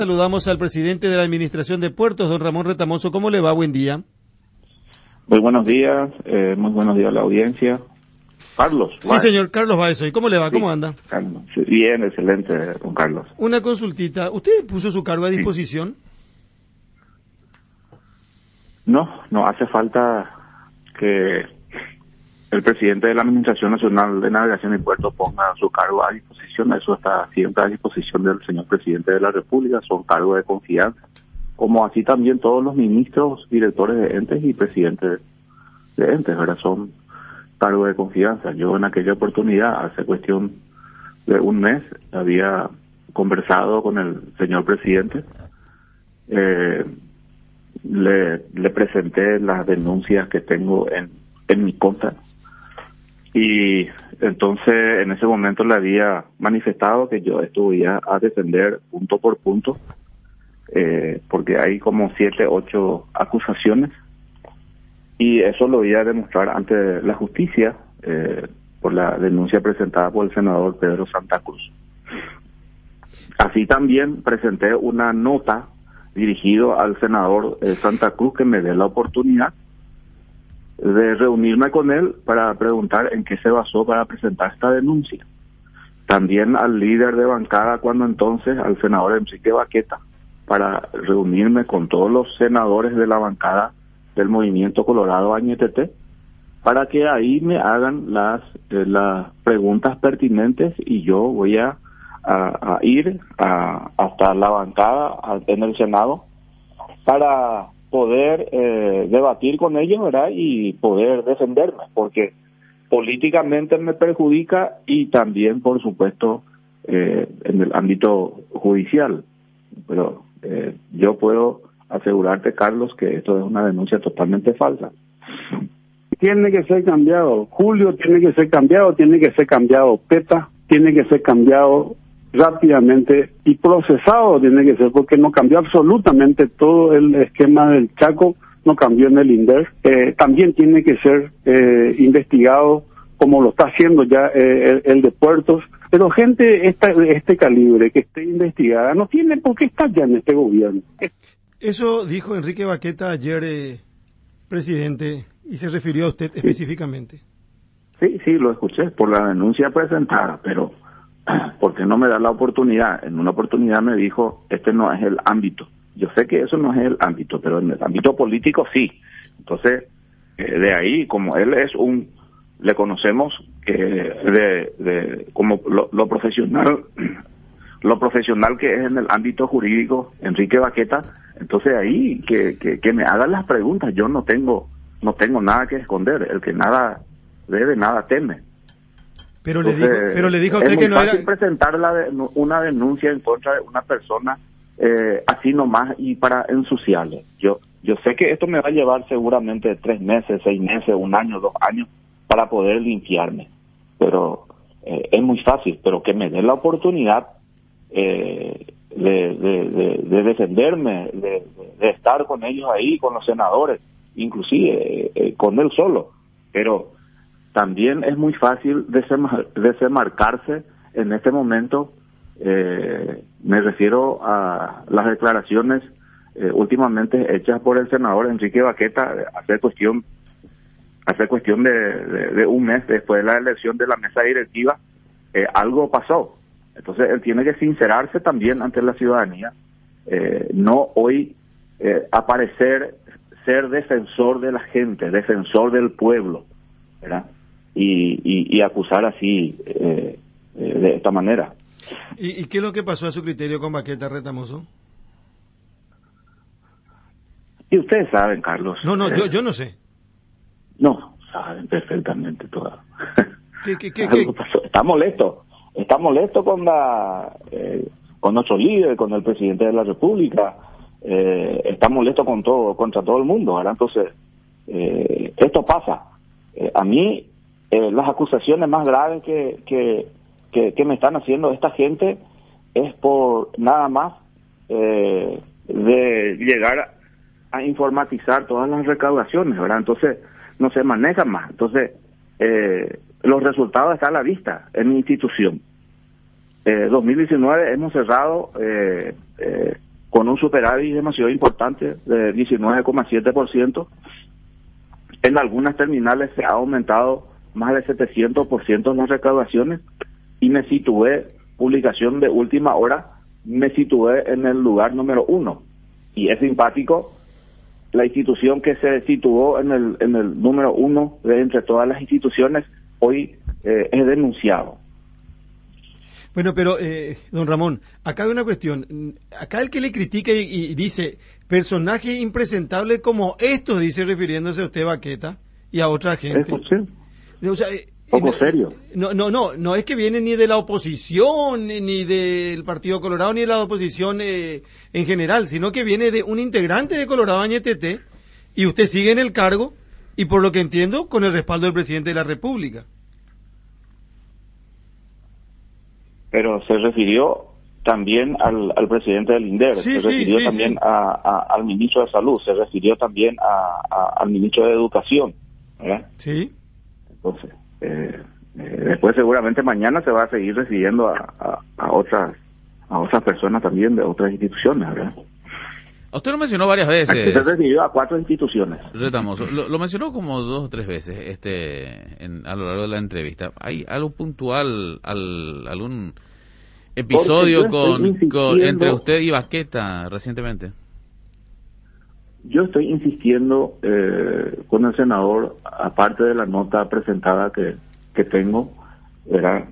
Saludamos al presidente de la Administración de Puertos, don Ramón Retamoso. ¿Cómo le va? Buen día. Muy buenos días a la audiencia. Carlos. Sí, señor Carlos Baezo. ¿Y cómo le va? Sí, ¿Cómo anda? Carlos. Bien, excelente, don Carlos. Una consultita. ¿Usted puso su cargo a disposición? No hace falta que el presidente de la Administración Nacional de Navegación y Puertos ponga su cargo a disposición. Eso está siempre a disposición del señor presidente de la República. Son cargos de confianza, como así también todos los ministros, directores de entes y presidentes de entes, ¿verdad? Son cargos de confianza. Yo en aquella oportunidad, hace cuestión de un mes, había conversado con el señor presidente. Le presenté las denuncias que tengo en mi contra, y entonces en ese momento le había manifestado que yo estuviera a defender punto por punto, porque hay como 7, 8 acusaciones, y eso lo voy a demostrar ante la justicia por la denuncia presentada por el senador Pedro Santa Cruz. Así también presenté una nota dirigido al senador Santa Cruz, que me dé la oportunidad de reunirme con él para preguntar en qué se basó para presentar esta denuncia. También al líder de bancada, cuando entonces, al senador Enrique Baqueta, para reunirme con todos los senadores de la bancada del Movimiento Colorado Añetete, para que ahí me hagan las preguntas pertinentes, y yo voy a ir hasta la bancada en el Senado para poder debatir con ellos, ¿verdad? Y poder defenderme, porque políticamente me perjudica, y también, por supuesto, en el ámbito judicial. Pero yo puedo asegurarte, Carlos, que esto es una denuncia totalmente falsa. Tiene que ser cambiado. Julio tiene que ser cambiado. PETA tiene que ser cambiado rápidamente, y procesado tiene que ser, porque no cambió absolutamente todo el esquema del Chaco, no cambió en el INDER. También tiene que ser investigado, como lo está haciendo ya el de Puertos. Pero gente de este calibre, que esté investigada, no tiene por qué estar ya en este gobierno. Eso dijo Enrique Baqueta ayer, presidente, y se refirió a usted específicamente. Sí, lo escuché por la denuncia presentada, pero porque no me da la oportunidad. En una oportunidad me dijo, este no es el ámbito. Yo sé que eso no es el ámbito, pero en el ámbito político sí. Entonces, de ahí, como él es le conocemos como lo profesional que es en el ámbito jurídico, Enrique Baqueta. Entonces ahí que me hagan las preguntas. Yo no tengo nada que esconder. El que nada debe, nada teme. Pero le dijo a usted que no era... Es muy fácil presentar una denuncia en contra de una persona así nomás, y para ensuciarle. Yo sé que esto me va a llevar seguramente 3 meses, 6 meses, 1 año, 2 años para poder limpiarme. Pero es muy fácil. Pero que me dé la oportunidad de defenderme, de estar con ellos ahí, con los senadores, inclusive con él solo. Pero también es muy fácil desenmarcarse en este momento. Me refiero a las declaraciones últimamente hechas por el senador Enrique Baqueta hace cuestión de un mes después de la elección de la mesa directiva. Algo pasó. Entonces él tiene que sincerarse también ante la ciudadanía, no hoy aparecer ser defensor de la gente, defensor del pueblo, ¿verdad? Y acusar así de esta manera. ¿Y qué es lo que pasó a su criterio con Baqueta, Retamoso? Y ustedes saben, Carlos. No, yo no sé. No, saben perfectamente todo. ¿Qué pasó. Está molesto con nuestro líder, con el presidente de la República. Está molesto contra todo el mundo, ¿verdad? Entonces, esto pasa. A mí, las acusaciones más graves que me están haciendo esta gente es por nada más de llegar a informatizar todas las recaudaciones, ¿verdad? Entonces, no se manejan más. Entonces, los resultados están a la vista en mi institución. 2019 hemos cerrado con un superávit demasiado importante de 19,7%. En algunas terminales se ha aumentado más de 700% las recaudaciones y me situé, publicación de última hora, me situé en el lugar número 1. Y es simpático, la institución que se situó en el número 1 de entre todas las instituciones hoy es denunciado. Bueno, pero, don Ramón, acá hay una cuestión. Acá el que le critica y dice, personaje impresentable como esto, dice refiriéndose a usted, Baqueta, y a otra gente. O sea, poco serio. No es que viene ni de la oposición, ni del Partido Colorado, ni de la oposición en general, sino que viene de un integrante de Colorado Añetete, y usted sigue en el cargo, y por lo que entiendo, con el respaldo del presidente de la República. Pero se refirió también al presidente del INDER, se refirió también al ministro de Salud, se refirió también al ministro de Educación, ¿verdad? Sí. Entonces, después seguramente mañana se va a seguir refiriendo a otras personas también de otras instituciones, ¿verdad? Usted lo mencionó varias veces. Se refirió a 4 instituciones. Retamoso, lo mencionó como 2 o 3 veces a lo largo de la entrevista. ¿Hay algo puntual, algún episodio entre usted y Baqueta recientemente? Yo estoy insistiendo con el senador, aparte de la nota presentada que tengo, ¿verdad?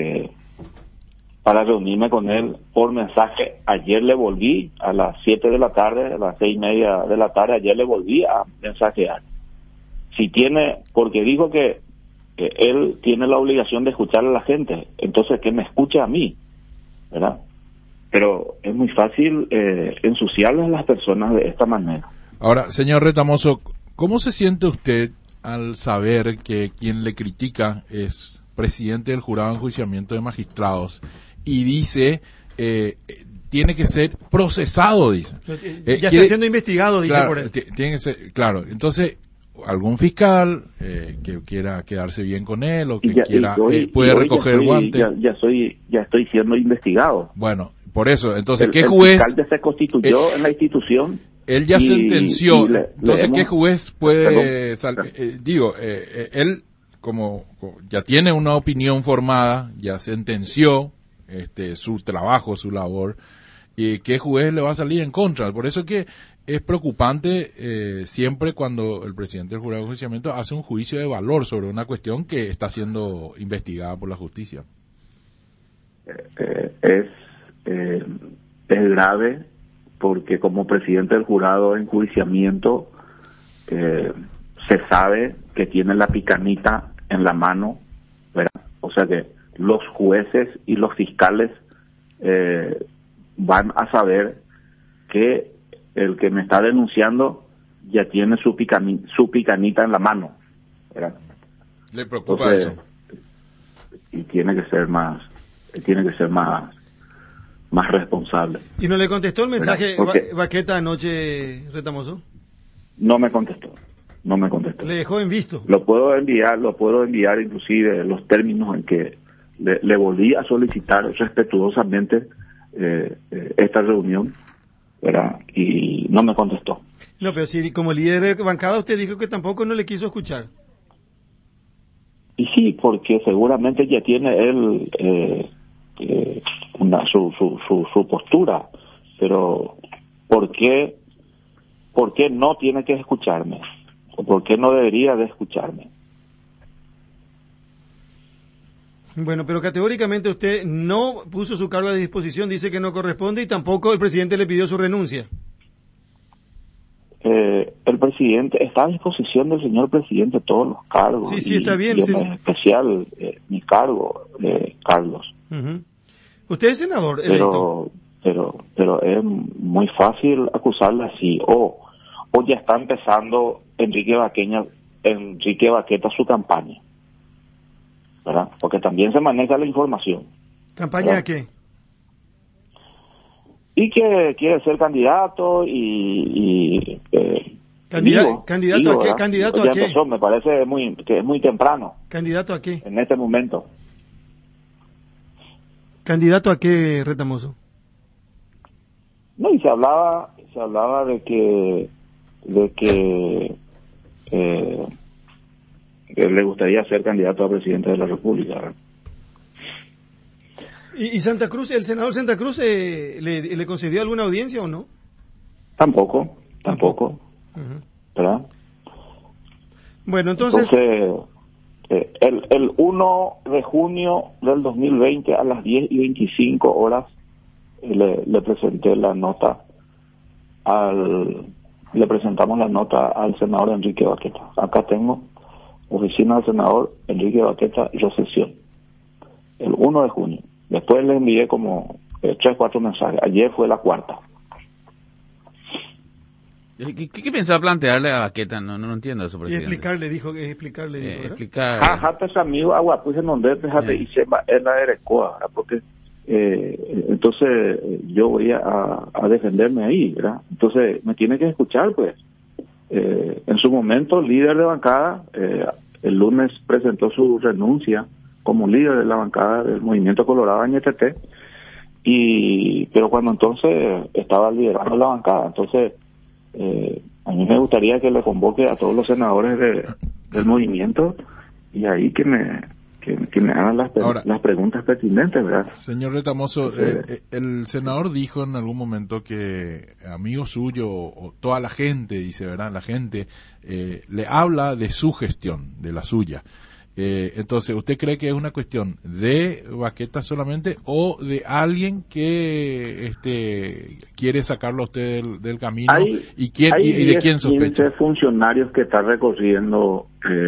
Para reunirme con él por mensaje. Ayer le volví a las 7 de la tarde, a las 6:30 de la tarde, ayer le volví a mensajear. Si tiene, porque dijo que él tiene la obligación de escuchar a la gente, entonces que me escuche a mí, ¿verdad? Pero es muy fácil ensuciarles a las personas de esta manera. Ahora, señor Retamoso, ¿cómo se siente usted al saber que quien le critica es presidente del Jurado de Enjuiciamiento de Magistrados y dice tiene que ser procesado, dice? Ya está siendo investigado, dice, claro, por él. Tiene que ser, claro, entonces algún fiscal que quiera quedarse bien con él o que puede recoger el guante. Ya estoy siendo investigado. Bueno, por eso, entonces, ¿qué juez? El fiscal ya se constituyó en la institución. Él ya sentenció, entonces, ¿qué juez puede él como ya tiene una opinión formada, ya sentenció su trabajo, su labor, y qué juez le va a salir en contra? Por eso que es preocupante siempre cuando el presidente del Jurado de Enjuiciamiento hace un juicio de valor sobre una cuestión que está siendo investigada por la justicia. Es grave porque como presidente del Jurado de Enjuiciamiento se sabe que tiene la picanita en la mano, ¿verdad? O sea que los jueces y los fiscales van a saber que el que me está denunciando ya tiene su picanita en la mano, ¿verdad? ¿Le preocupa eso? Y tiene que ser más responsable. ¿Y no le contestó el mensaje Baqueta anoche, Retamoso? No me contestó. Le dejó en visto. Lo puedo enviar inclusive los términos en que le volví a solicitar respetuosamente esta reunión, ¿verdad? Y no me contestó. No, pero si como líder de bancada usted dijo que tampoco no le quiso escuchar. Y sí, porque seguramente ya tiene él su postura, pero ¿por qué no tiene que escucharme? ¿O por qué no debería de escucharme? Bueno, pero categóricamente usted no puso su cargo a disposición, dice que no corresponde y tampoco el presidente le pidió su renuncia. El presidente está a disposición del señor presidente todos los cargos. Sí, está bien. Y en especial mi cargo, Carlos. Uh-huh. Usted es senador electo. Pero es muy fácil acusarle así. O ya está empezando Enrique Baqueta su campaña, ¿verdad? Porque también se maneja la información. ¿Campaña a qué? Y que quiere ser candidato ¿Candidato a qué? ¿Candidato a qué? Empezó, me parece que es muy temprano. ¿Candidato a qué? En este momento. ¿Candidato a qué, Retamoso? No, y se hablaba de que le gustaría ser candidato a presidente de la República, ¿verdad? ¿Y Santa Cruz, el senador Santa Cruz, le concedió alguna audiencia o no? Tampoco. Uh-huh. ¿Verdad? Bueno, entonces el 1 de junio del 2020 a las 10:25 le presenté la nota le presentamos la nota al senador Enrique Baqueta. Acá tengo oficina del senador Enrique Baqueta y recepción. El 1 de junio. Después le envié como 3-4 mensajes. Ayer fue la cuarta. ¿Qué pensaba plantearle a Baqueta? No entiendo eso, presidente. Y explicarle, ¿verdad? Explicar. Jate amigo agua puse donde dejate y se va en la derecoa, ¿verdad? Porque entonces yo voy a defenderme ahí, ¿verdad? Entonces me tiene que escuchar, pues. En su momento, líder de bancada, el lunes presentó su renuncia como líder de la bancada del Movimiento Colorado NTT, pero cuando entonces estaba liderando la bancada, entonces a mí me gustaría que le convoque a todos los senadores del movimiento y ahí que me hagan las preguntas pertinentes, ¿verdad? Señor Retamoso, el senador dijo en algún momento que amigo suyo o toda la gente, dice, ¿verdad? La gente le habla de su gestión, de la suya. Entonces, ¿usted cree que es una cuestión de Baqueta solamente o de alguien que quiere sacarlo a usted del camino? ¿Y de quién sospecha? Hay funcionarios que están recorriendo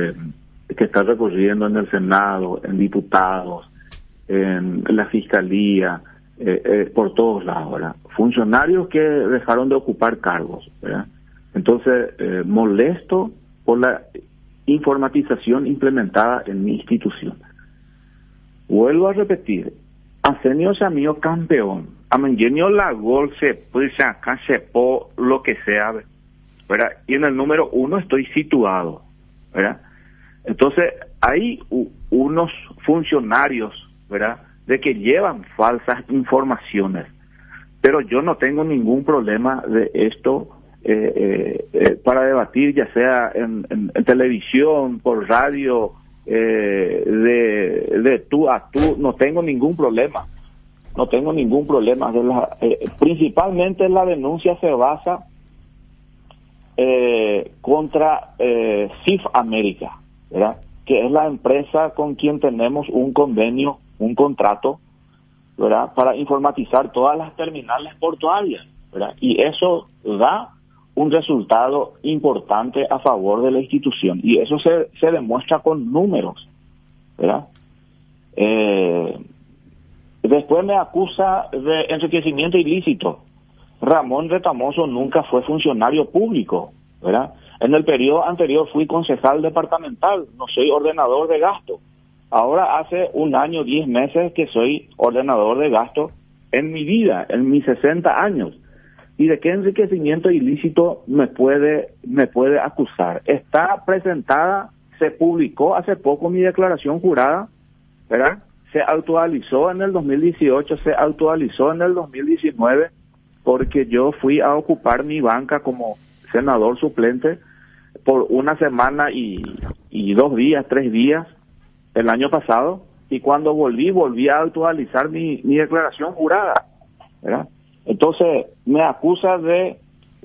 en el Senado, en diputados, en la Fiscalía, por todos lados, ¿verdad? Funcionarios que dejaron de ocupar cargos, ¿verdad? Entonces, molesto por la informatización implementada en mi institución. Vuelvo a repetir, Arsenio Samio campeón, Amengenio la gol se puede sacar, lo que sea, ¿verdad? Y en el número 1 estoy situado, ¿verdad? Entonces, hay unos funcionarios, ¿verdad?, de que llevan falsas informaciones, pero yo no tengo ningún problema de esto para debatir, ya sea en televisión, por radio, de tú a tú, no tengo ningún problema. Principalmente la denuncia se basa contra CIF América, ¿verdad?, que es la empresa con quien tenemos un convenio, un contrato, ¿verdad?, para informatizar todas las terminales portuarias, ¿verdad? Y eso da un resultado importante a favor de la institución, y eso se demuestra con números, ¿verdad? Después me acusa de enriquecimiento ilícito. Ramón Retamoso nunca fue funcionario público, ¿verdad? En el periodo anterior fui concejal departamental, no soy ordenador de gasto. Ahora hace 1 año, 10 meses que soy ordenador de gasto en mi vida, en mis 60 años. ¿Y de qué enriquecimiento ilícito me puede acusar? Está presentada, se publicó hace poco mi declaración jurada, ¿verdad? Se actualizó en el 2018, se actualizó en el 2019, porque yo fui a ocupar mi banca como senador suplente por 1 semana y 2 días, 3 días el año pasado, y cuando volví a actualizar mi declaración jurada, ¿verdad? Entonces me acusa de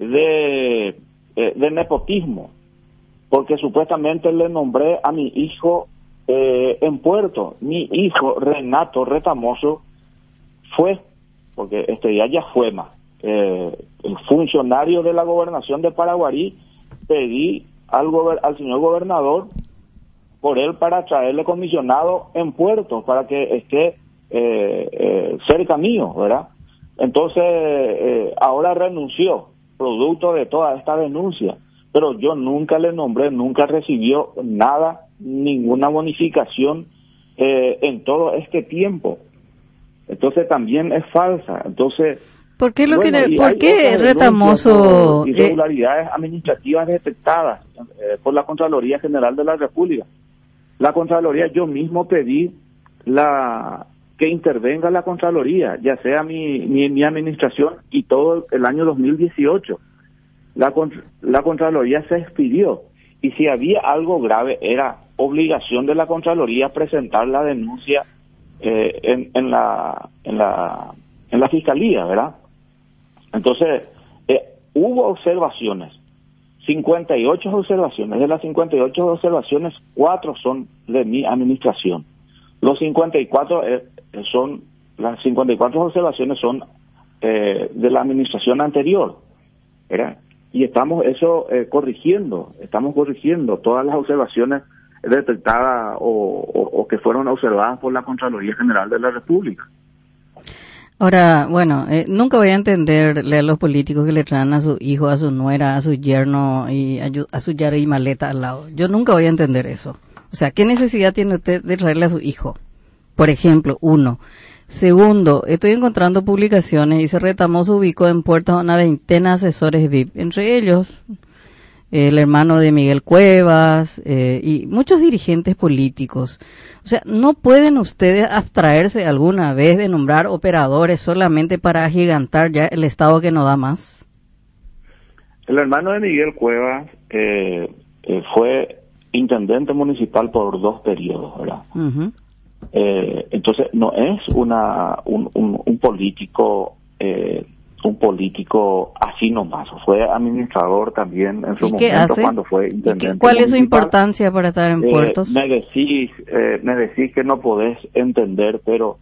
nepotismo, porque supuestamente le nombré a mi hijo en Puerto. Mi hijo Renato Retamoso fue, porque ya fue más, el funcionario de la gobernación de Paraguarí. Pedí al señor gobernador por él para traerle comisionado en Puerto, para que esté cerca mío, ¿verdad? Entonces, ahora renunció, producto de toda esta denuncia, pero yo nunca le nombré, nunca recibió nada, ninguna bonificación en todo este tiempo. Entonces también es falsa. Entonces, ¿por qué Retamoso? Irregularidades administrativas detectadas por la Contraloría General de la República. La Contraloría, yo mismo pedí la que intervenga la Contraloría, ya sea mi administración y todo el año 2018. La Contraloría se expidió, y si había algo grave era obligación de la Contraloría presentar la denuncia en la Fiscalía, ¿verdad? Entonces, hubo observaciones, 58 observaciones. De las 58 observaciones, 4 son de mi administración. Las 54 observaciones son de la administración anterior, ¿verdad? Y estamos corrigiendo todas las observaciones detectadas o que fueron observadas por la Contraloría General de la República. Ahora, bueno, nunca voy a entenderle a los políticos que le traen a su hijo, a su nuera, a su yerno y a su yara y maleta al lado. Yo nunca voy a entender eso. O sea, ¿qué necesidad tiene usted de traerle a su hijo? Por ejemplo, uno. Segundo, estoy encontrando publicaciones y se retamó su ubicó en puertas a una veintena de asesores VIP, entre ellos el hermano de Miguel Cuevas y muchos dirigentes políticos. O sea, ¿no pueden ustedes abstraerse alguna vez de nombrar operadores solamente para agigantar ya el Estado que no da más? El hermano de Miguel Cuevas fue intendente municipal por 2 periodos, ¿verdad? Uh-huh. Entonces no es un político así nomás. Fue administrador también en su momento cuando fue intendente. ¿Cuál es su importancia para estar en puertos? Me decís que no podés entender, pero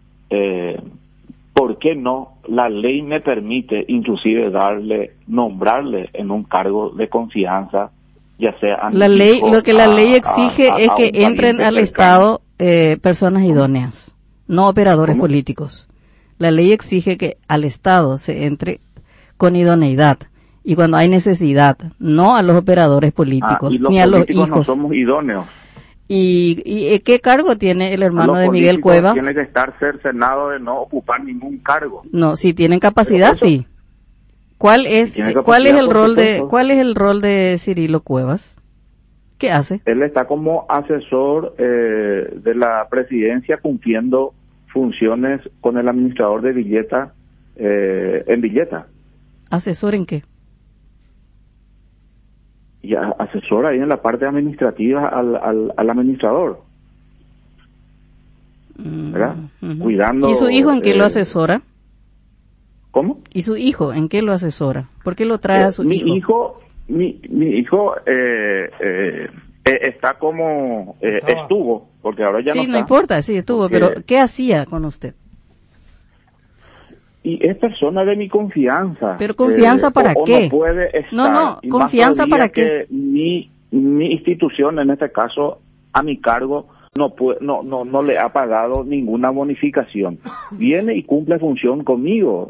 ¿por qué no? La ley me permite inclusive nombrarle en un cargo de confianza, ya sea la ley. Lo que la ley exige es que entren al Estado personas idóneas, no operadores políticos. La ley exige que al Estado se entre con idoneidad y cuando hay necesidad, no a los operadores políticos ni a los hijos. No somos idóneos. ¿Y qué cargo tiene el hermano de Miguel Cuevas? Tiene que estar cercenado de no ocupar ningún cargo. No, si tienen capacidad, sí. ¿Cuál es el rol de Cirilo Cuevas? ¿Qué hace? Él está como asesor de la presidencia cumpliendo funciones con el administrador de Villeta en Villeta. ¿Asesor en qué? Y asesor ahí en la parte administrativa al administrador. ¿Verdad? Uh-huh. Cuidando. ¿Y su hijo en qué lo asesora? ¿Cómo? ¿Y su hijo en qué lo asesora? ¿Por qué lo trae a su hijo? Mi hijo está como estuvo, porque ahora ya no está. Sí, no importa, sí estuvo, pero ¿qué hacía con usted? Y es persona de mi confianza. ¿Pero confianza para qué? No puede estar. No, confianza para qué. Mi institución, en este caso, a mi cargo, no le ha pagado ninguna bonificación. Viene y cumple función conmigo,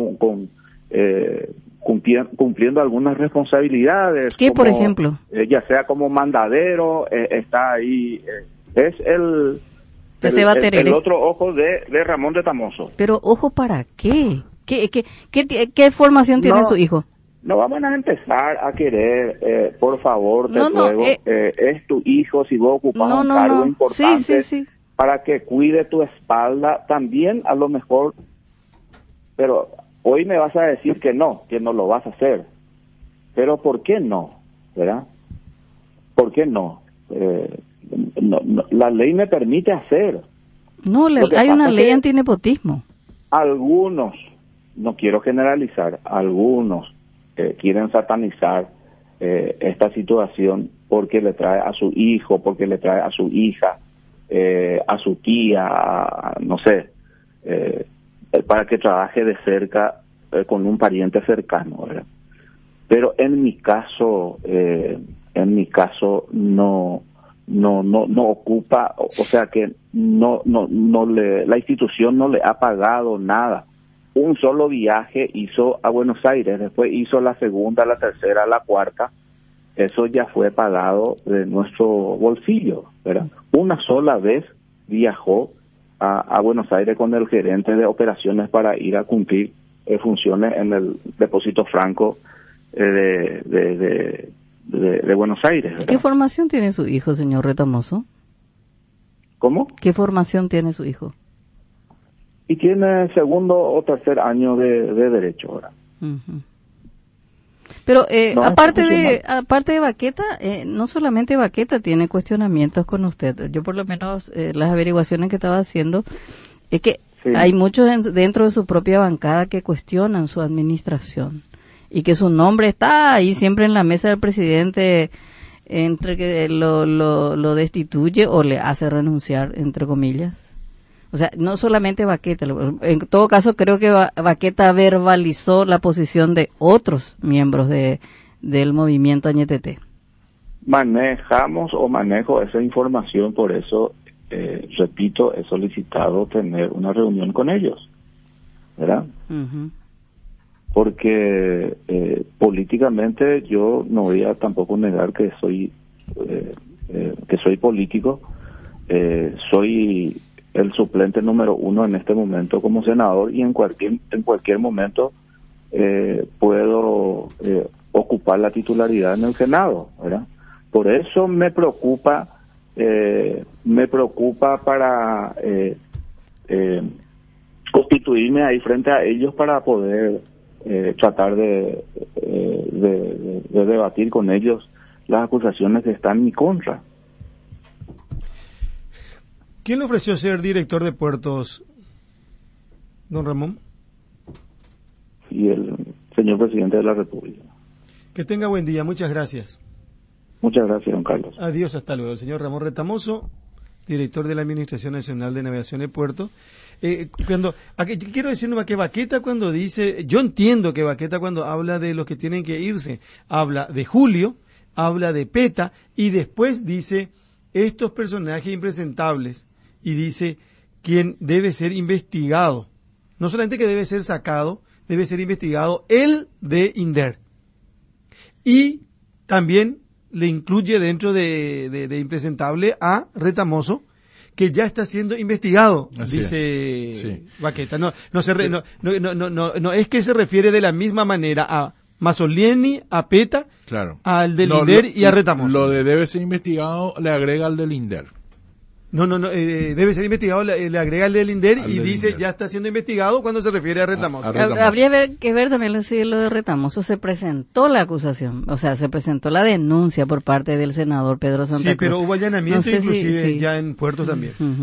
cumpliendo algunas responsabilidades. ¿Qué, por ejemplo? Ya sea como mandadero, está ahí, es el otro ojo de Ramón de Tamoso. Pero ojo para qué? ¿Qué formación tiene su hijo? No vamos a empezar a querer, por favor, te ruego, es tu hijo, si vos ocupas un cargo importante, sí. Para que cuide tu espalda, también a lo mejor, pero hoy me vas a decir que no lo vas a hacer. Pero ¿por qué no? ¿Verdad? ¿Por qué no? La ley me permite hacer. No, hay una ley antinepotismo. Algunos, no quiero generalizar, algunos quieren satanizar esta situación porque le trae a su hijo, porque le trae a su hija, a su tía, no sé, para que trabaje de cerca con un pariente cercano, ¿verdad? Pero en mi caso no ocupa, o sea que la institución no le ha pagado nada. Un solo viaje hizo a Buenos Aires, después hizo la segunda, la tercera, la cuarta. Eso ya fue pagado de nuestro bolsillo, ¿verdad? Una sola vez viajó a Buenos Aires con el gerente de operaciones para ir a cumplir funciones en el depósito franco de Buenos Aires, ¿verdad? ¿Qué formación tiene su hijo, señor Retamoso? ¿Cómo? ¿Qué formación tiene su hijo? y tiene segundo o tercer año de derecho ahora. Uh-huh. Pero No, aparte de Baqueta, no solamente Baqueta tiene cuestionamientos con usted. Yo por lo menos las averiguaciones que estaba haciendo es que Sí. hay muchos dentro de su propia bancada que cuestionan su administración y que su nombre está ahí siempre en la mesa del presidente, entre que lo destituye o le hace renunciar, entre comillas. O sea, no solamente Baqueta, en todo caso creo que Baqueta verbalizó la posición de otros miembros del movimiento Añetete. Manejamos o manejo esa información, por eso, repito, he solicitado tener una reunión con ellos, ¿verdad? Uh-huh. Porque políticamente yo no voy a tampoco negar que soy político, soy el suplente número 1 en este momento como senador, y en cualquier momento puedo ocupar la titularidad en el Senado, ¿verdad? Por eso me preocupa para constituirme ahí frente a ellos para poder tratar de debatir con ellos las acusaciones que están en mi contra. ¿Quién le ofreció ser director de puertos, don Ramón? Y el señor presidente de la República. Que tenga buen día, muchas gracias. Muchas gracias, don Carlos. Adiós, hasta luego. El señor Ramón Retamoso, director de la Administración Nacional de Navegación y Puertos. Yo quiero decir nomás que Baqueta cuando dice, yo entiendo que Baqueta cuando habla de los que tienen que irse, habla de Julio, habla de Peta, y después dice estos personajes impresentables, y dice quién debe ser investigado. No solamente que debe ser sacado, debe ser investigado el de INDER. Y también le incluye dentro de impresentable a Retamoso, que ya está siendo investigado, así dice sí. Baqueta. No es que se refiere de la misma manera a Mazzolini, a Peta, claro, al del INDER y a Retamoso. Lo de debe ser investigado le agrega al del INDER. Debe ser investigado, le agrega el del INDER y dice INDER. Ya está siendo investigado cuando se refiere a Retamoso. Habría que ver también si lo de Retamoso se presentó la acusación, o sea, se presentó la denuncia por parte del senador Pedro Santa Cruz. Sí, pero hubo allanamiento No sé inclusive si ya en puertos también.